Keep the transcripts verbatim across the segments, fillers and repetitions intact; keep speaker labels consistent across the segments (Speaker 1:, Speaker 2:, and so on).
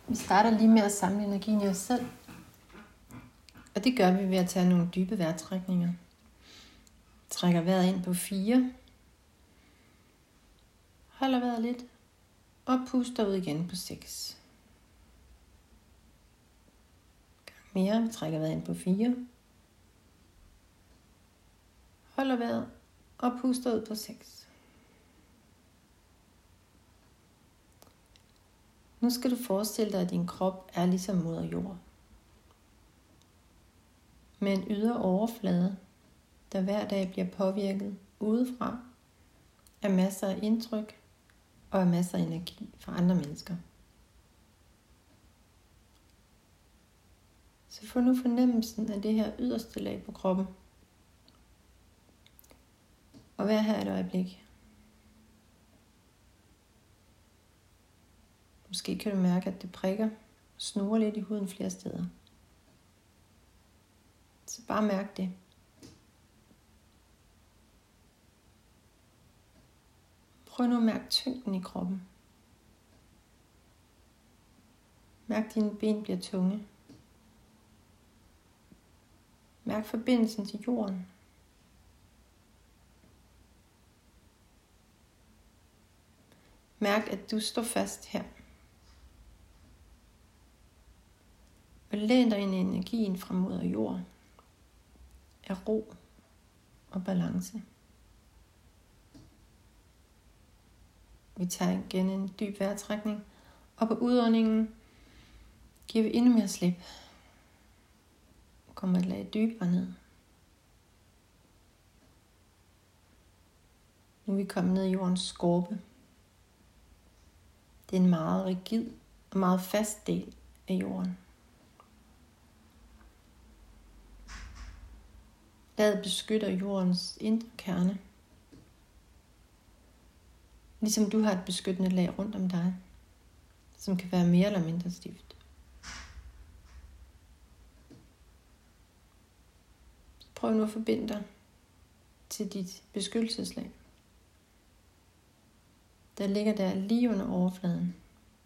Speaker 1: Vi starter lige med at samle energien i os selv. Og det gør vi ved at tage nogle dybe vejrtrækninger. Trækker vejret ind på fire. Holder vejret lidt. Og puster ud igen på seks. Gang mere. Vi trækker vejret ind på fire. Holder vejret. Og puster ud på seks. Nu skal du forestille dig, at din krop er ligesom moder jord. Med en ydre overflade, der hver dag bliver påvirket udefra af masser af indtryk og af masser af energi fra andre mennesker. Så få nu fornemmelsen af det her yderste lag på kroppen. Og vær her et øjeblik. Måske kan du mærke, at det prikker og snurrer lidt i huden flere steder. Så bare mærk det. Prøv nu at mærke tyngden i kroppen. Mærk, at dine ben bliver tunge. Mærk forbindelsen til jorden. Mærk, at du står fast her. Og læn dig ind i energien fra moder jord af ro og balance. Vi tager igen en dyb vejrtrækning, og på udåndingen giver vi endnu mere slip. Kommer et lag dybere ned. Nu er vi kommet ned i jordens skorpe. Det er en meget rigid og meget fast del af jorden. Laget beskytter jordens indre kerne. Ligesom du har et beskyttende lag rundt om dig, som kan være mere eller mindre stift. Prøv nu at forbinde dig til dit beskyttelseslag. Der ligger der lige under overfladen.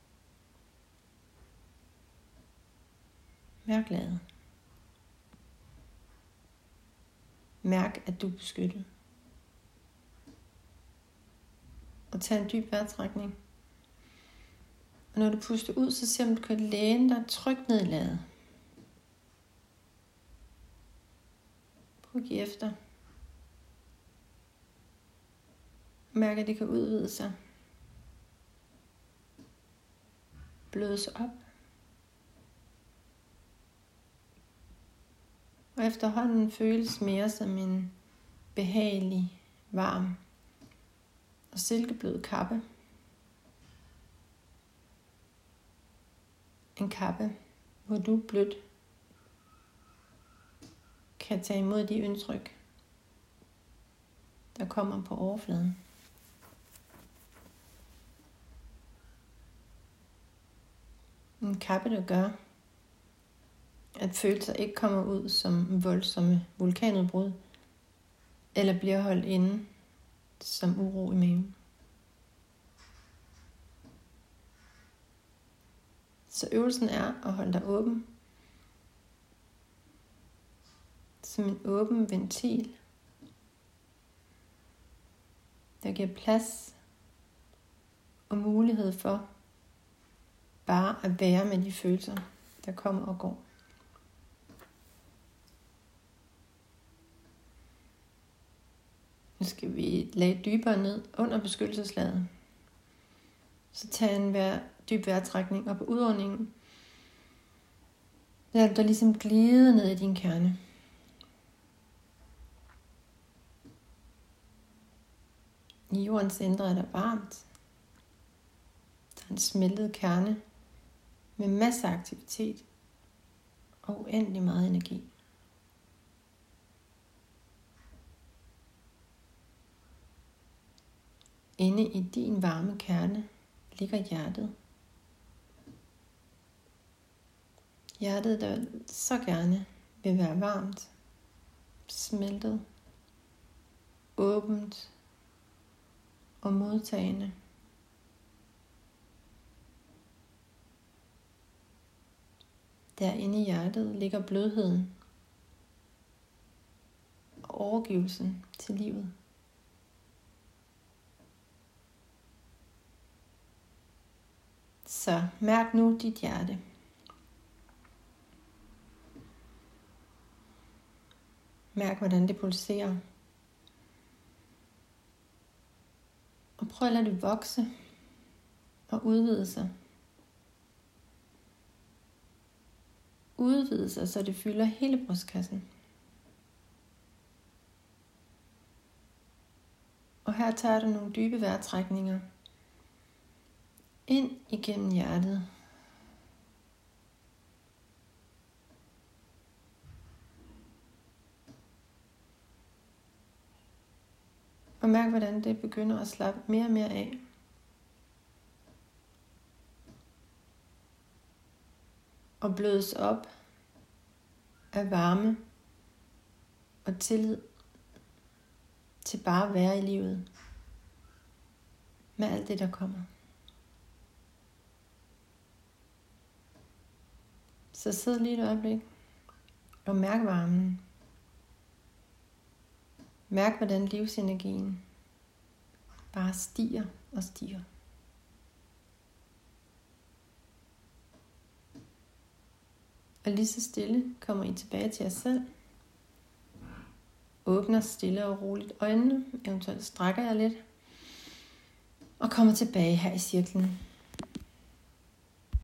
Speaker 1: Mærk laget. Mærk, at du er beskyttet. Og tag en dyb vejrtrækning. Og når du puster ud, så se om du kan læne dig trygt ned i laget. Prøv at give efter. Mærk, at det kan udvide sig. Blødes op. Og efterhånden føles mere som en behagelig, varm og silkeblød kappe. En kappe, hvor du blødt kan tage imod de indtryk, der kommer på overfladen. En kappe, der gør, at følelser ikke kommer ud som voldsomme vulkanudbrud, eller bliver holdt inde som uro i maven. Så øvelsen er at holde dig åben, som en åben ventil, der giver plads og mulighed for bare at være med de følelser, der kommer og går. Nu skal vi lage dybere ned under beskyttelseslaget. Så tag en vejr, dyb vejrtrækning, og på udåndingen lad dig ligesom glide ned i din kerne. I jordens indre er der varmt. Der er en smeltet kerne med masser af aktivitet og uendelig meget energi. Inde i din varme kerne ligger hjertet. Hjertet, der så gerne vil være varmt, smeltet, åbent og modtagende. Derinde i hjertet ligger blødheden og overgivelsen til livet. Så mærk nu dit hjerte. Mærk, hvordan det pulserer. Og prøv at lade det vokse og udvide sig. Udvide sig, så det fylder hele brystkassen. Og her tager du nogle dybe vejrtrækninger ind igennem hjertet. Og mærk, hvordan det begynder at slappe mere og mere af. Og blødes op af varme og tillid til bare at være i livet med alt det, der kommer. Så sid lige et øjeblik og mærk varmen. Mærk, hvordan livsenergien bare stiger og stiger. Og lige så stille kommer I tilbage til jer selv. Åbner stille og roligt øjnene. Eventuelt strækker jeg lidt. Og kommer tilbage her i cirklen.